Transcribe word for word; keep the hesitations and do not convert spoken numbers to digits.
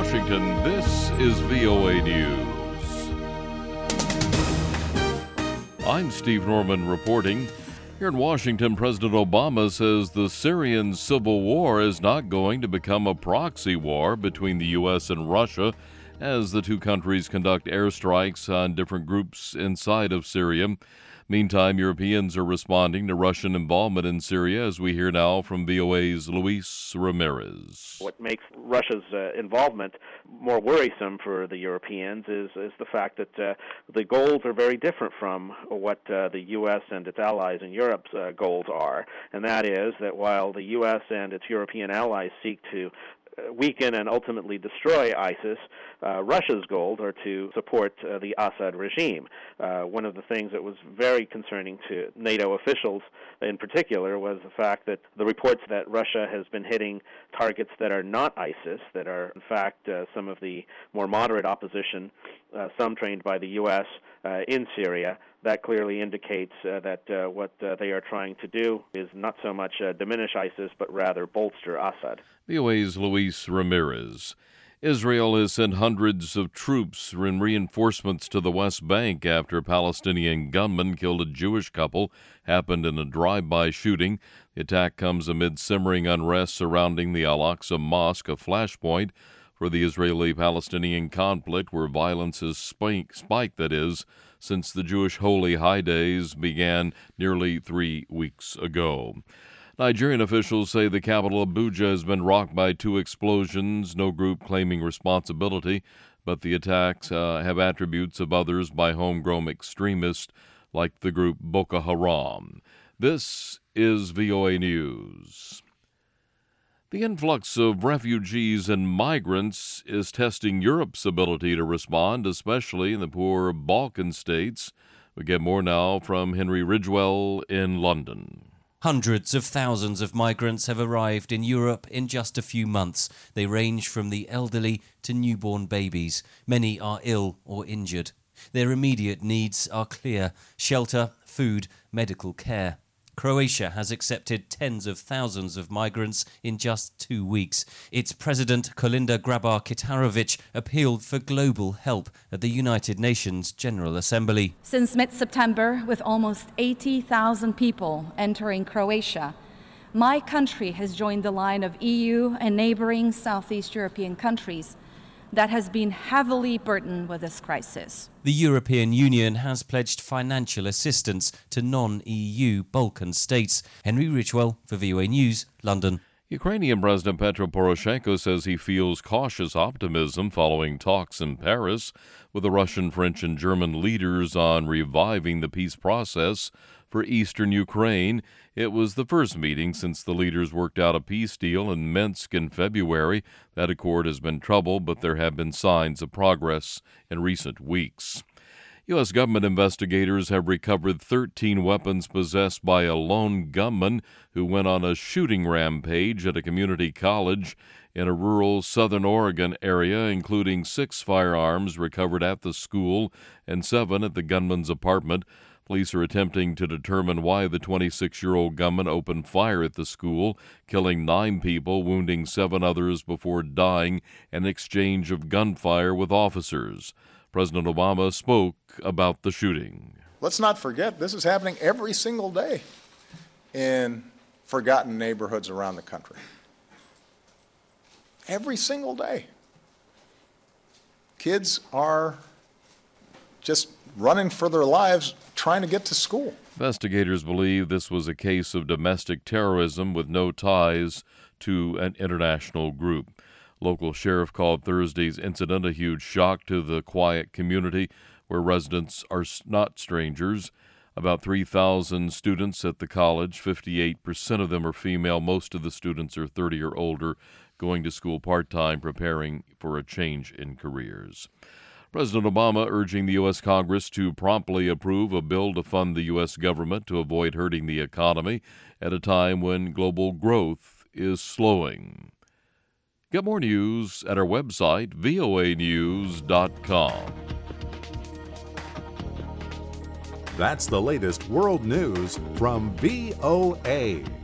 Washington, this is V O A News. I'm Steve Norman reporting. Here in Washington, President Obama says the Syrian civil war is not going to become a proxy war between the U S and Russia as the two countries conduct airstrikes on different groups inside of Syria. Meantime, Europeans are responding to Russian involvement in Syria, as we hear now from V O A's Luis Ramirez. What makes Russia's uh, involvement more worrisome for the Europeans is, is the fact that uh, the goals are very different from what uh, the U S and its allies in Europe's uh, goals are. And that is that while the U S and its European allies seek to weaken and ultimately destroy ISIS, uh, Russia's goals are to support uh, the Assad regime. Uh, one of the things that was very concerning to NATO officials in particular was the fact that the reports that Russia has been hitting targets that are not ISIS, that are in fact uh, some of the more moderate opposition, uh, some trained by the U S uh, in Syria. That clearly indicates uh, that uh, what uh, they are trying to do is not so much uh, diminish ISIS, but rather bolster Assad. V O A's Luis Ramirez. Israel has sent hundreds of troops and reinforcements to the West Bank after a Palestinian gunman killed a Jewish couple. Happened in a drive-by shooting. The attack comes amid simmering unrest surrounding the Al-Aqsa Mosque, a flashpoint for the Israeli-Palestinian conflict where violence has spiked, spiked, that is, since the Jewish holy high days began nearly three weeks ago. Nigerian officials say the capital Abuja has been rocked by two explosions, no group claiming responsibility, but the attacks uh, have attributes of others by homegrown extremists like the group Boko Haram. This is V O A News. The influx of refugees and migrants is testing Europe's ability to respond, especially in the poor Balkan states. We get more now from Henry Ridgwell in London. Hundreds of thousands of migrants have arrived in Europe in just a few months. They range from the elderly to newborn babies. Many are ill or injured. Their immediate needs are clear: shelter, food, medical care. Croatia has accepted tens of thousands of migrants in just two weeks. Its president, Kolinda Grabar-Kitarovic, appealed for global help at the United Nations General Assembly. Since mid-September, with almost eighty thousand people entering Croatia, my country has joined the line of E U and neighboring Southeast European countries that has been heavily burdened with this crisis. The European Union has pledged financial assistance to non-E U Balkan states. Henry Ridgwell for V O A News, London. Ukrainian President Petro Poroshenko says he feels cautious optimism following talks in Paris with the Russian, French, and German leaders on reviving the peace process for eastern Ukraine. It was the first meeting since the leaders worked out a peace deal in Minsk in February. That accord has been troubled, but there have been signs of progress in recent weeks. U S government investigators have recovered thirteen weapons possessed by a lone gunman who went on a shooting rampage at a community college in a rural southern Oregon area, including six firearms recovered at the school and seven at the gunman's apartment. Police are attempting to determine why the twenty-six-year-old gunman opened fire at the school, killing nine people, wounding seven others before dying in an exchange of gunfire with officers. President Obama spoke about the shooting. Let's not forget, this is happening every single day in forgotten neighborhoods around the country. Every single day. Kids are just running for their lives, trying to get to school. Investigators believe this was a case of domestic terrorism with no ties to an international group. Local sheriff called Thursday's incident a huge shock to the quiet community where residents are not strangers. About three thousand students at the college, fifty-eight percent of them are female. Most of the students are thirty or older, going to school part-time, preparing for a change in careers. President Obama urging the U S. Congress to promptly approve a bill to fund the U S government to avoid hurting the economy at a time when global growth is slowing. Get more news at our website, V O A news dot com. That's the latest world news from V O A.